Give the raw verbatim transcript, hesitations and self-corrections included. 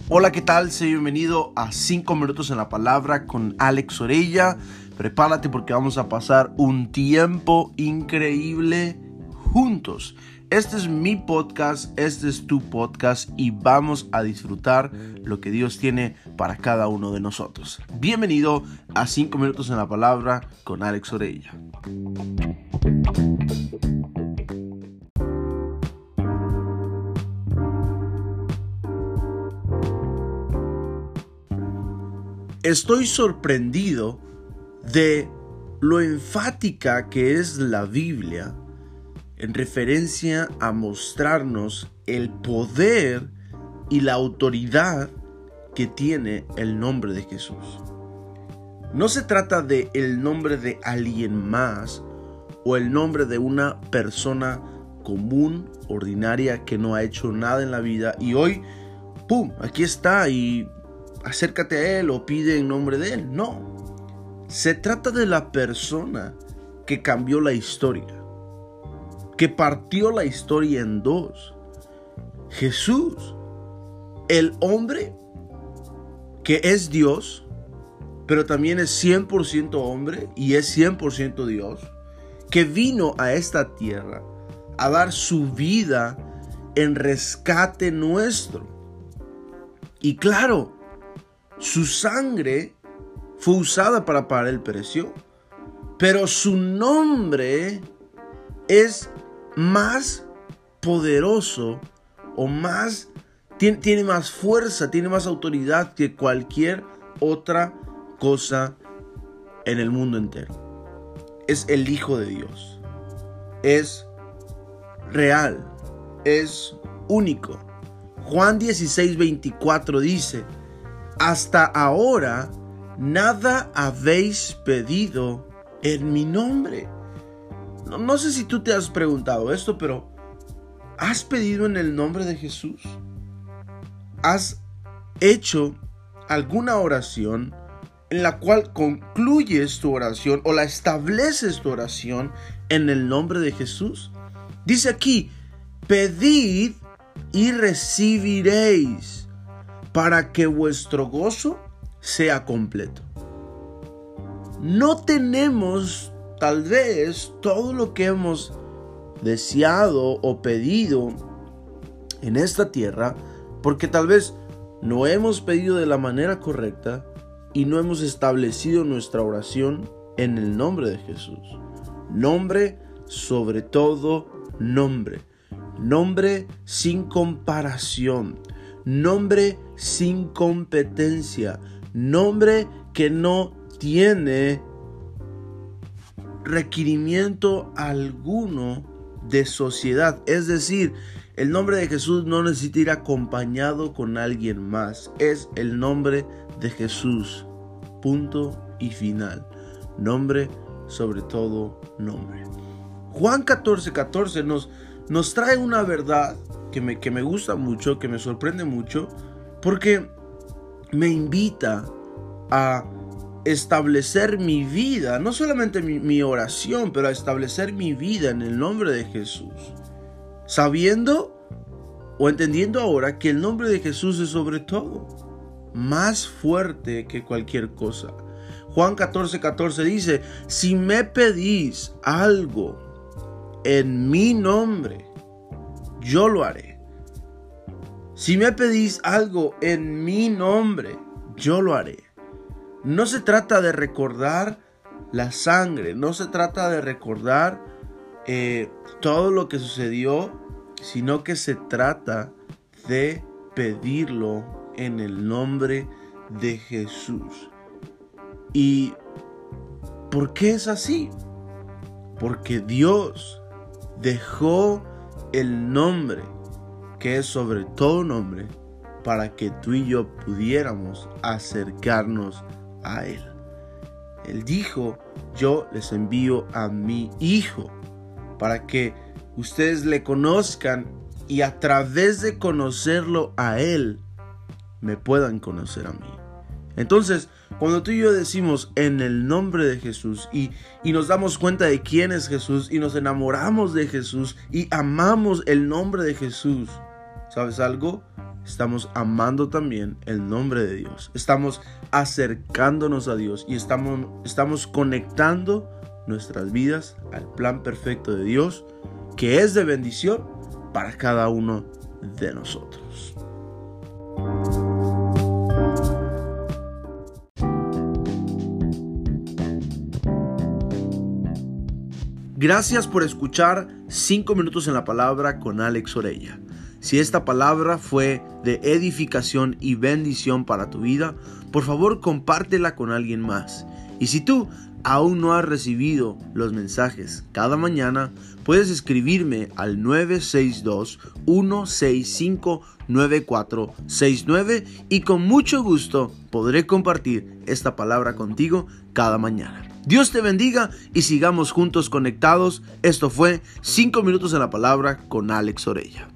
Hola, ¿qué tal? Sé bienvenido a cinco minutos en la palabra con Alex Orella. Prepárate porque vamos a pasar un tiempo increíble juntos. Este es mi podcast, este es tu podcast y vamos a disfrutar lo que Dios tiene para cada uno de nosotros. Bienvenido a cinco minutos en la palabra con Alex Orella. Estoy sorprendido de lo enfática que es la Biblia en referencia a mostrarnos el poder y la autoridad que tiene el nombre de Jesús. No se trata de el nombre de alguien más o el nombre de una persona común, ordinaria, que no ha hecho nada en la vida y hoy, ¡pum!, aquí está y acércate a él o pide en nombre de él. No, se trata de la persona que cambió la historia, que partió la historia en dos. Jesús, el hombre que es Dios, pero también es cien por ciento hombre y es cien por ciento Dios, que vino a esta tierra a dar su vida en rescate nuestro. Y claro, su sangre fue usada para pagar el precio, pero su nombre es más poderoso o más, tiene, tiene más fuerza, tiene más autoridad que cualquier otra cosa en el mundo entero. Es el Hijo de Dios. Es real. Es único. Juan dieciséis veinticuatro dice: hasta ahora nada habéis pedido en mi nombre. No, no sé si tú te has preguntado esto, pero ¿has pedido en el nombre de Jesús? ¿Has hecho alguna oración en la cual concluyes tu oración o la estableces tu oración en el nombre de Jesús? Dice aquí: pedid y recibiréis, para que vuestro gozo sea completo. No tenemos tal vez todo lo que hemos deseado o pedido en esta tierra, porque tal vez no hemos pedido de la manera correcta y no hemos establecido nuestra oración en el nombre de Jesús. Nombre sobre todo nombre. Nombre sin comparación. Nombre sin competencia. Nombre que no tiene requerimiento alguno de sociedad. Es decir, el nombre de Jesús no necesita ir acompañado con alguien más. Es el nombre de Jesús. Punto y final. Nombre sobre todo nombre. Juan catorce catorce nos, nos trae una verdad que me, que me gusta mucho, que me sorprende mucho, porque me invita a establecer mi vida, no solamente mi, mi oración, pero a establecer mi vida en el nombre de Jesús, sabiendo o entendiendo ahora que el nombre de Jesús es sobre todo, más fuerte que cualquier cosa. Juan catorce catorce dice: si me pedís algo en mi nombre, yo lo haré. Si me pedís algo en mi nombre, yo lo haré. No se trata de recordar la sangre, no se trata de recordar eh, todo lo que sucedió, sino que se trata de pedirlo en el nombre de Jesús. ¿Y por qué es así? Porque Dios dejó el nombre que es sobre todo nombre para que tú y yo pudiéramos acercarnos a Él. Él dijo: yo les envío a mi Hijo para que ustedes le conozcan y a través de conocerlo a Él me puedan conocer a mí. Entonces, cuando tú y yo decimos en el nombre de Jesús y, y nos damos cuenta de quién es Jesús y nos enamoramos de Jesús y amamos el nombre de Jesús, ¿sabes algo? estamos amando también el nombre de Dios. Estamos acercándonos a Dios y estamos, estamos conectando nuestras vidas al plan perfecto de Dios, que es de bendición para cada uno de nosotros. Gracias por escuchar cinco minutos en la palabra con Alex Orella. Si esta palabra fue de edificación y bendición para tu vida, por favor compártela con alguien más. Y si tú aún no has recibido los mensajes cada mañana, puedes escribirme al nueve seis dos, uno seis cinco, nueve cuatro seis nueve y con mucho gusto podré compartir esta palabra contigo cada mañana. Dios te bendiga y sigamos juntos conectados. Esto fue cinco minutos en la palabra con Alex Orella.